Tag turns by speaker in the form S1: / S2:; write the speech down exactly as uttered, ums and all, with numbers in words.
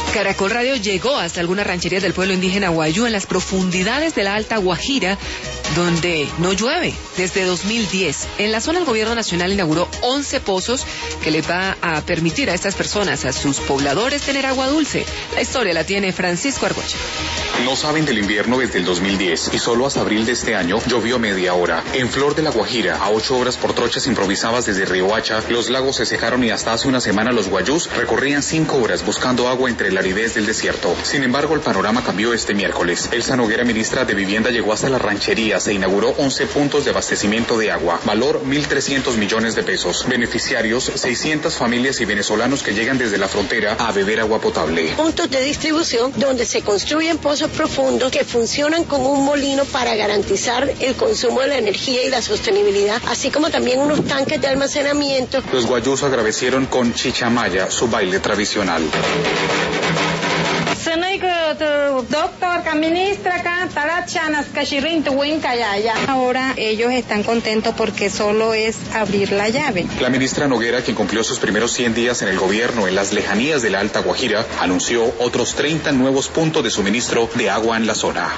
S1: Caracol Radio llegó hasta algunas rancherías del pueblo indígena Guayú en las profundidades de la Alta Guajira, donde no llueve desde dos mil diez. En la zona el gobierno nacional inauguró once pozos que le va a permitir a estas personas, a sus pobladores, tener agua dulce. La historia la tiene Francisco Argocha.
S2: No saben del invierno desde el dos mil diez y solo hasta abril de este año llovió media hora. En Flor de la Guajira, a ocho horas por trochas improvisadas desde Riohacha, los lagos se secaron y hasta hace una semana los guayús recorrían cinco horas buscando agua entre la aridez del desierto. Sin embargo, el panorama cambió este miércoles. Elsa Noguera, ministra de Vivienda, llegó hasta las rancherías e inauguró once puntos de abastecimiento de agua. Valor mil trescientos millones de pesos. Beneficiarios, seiscientas familias y venezolanos que llegan desde la frontera a beber agua potable.
S3: Puntos de distribución donde se construyen pozos profundos que funcionan como un molino para garantizar el consumo de la energía y la sostenibilidad, así como también unos tanques de almacenamiento.
S2: Los guayús agradecieron con chichamaya, su baile tradicional.
S4: Ahora ellos están contentos porque solo es abrir la llave.
S2: La ministra Noguera, quien cumplió sus primeros cien días en el gobierno en las lejanías de la Alta Guajira, anunció otros treinta nuevos puntos de suministro de agua en la zona.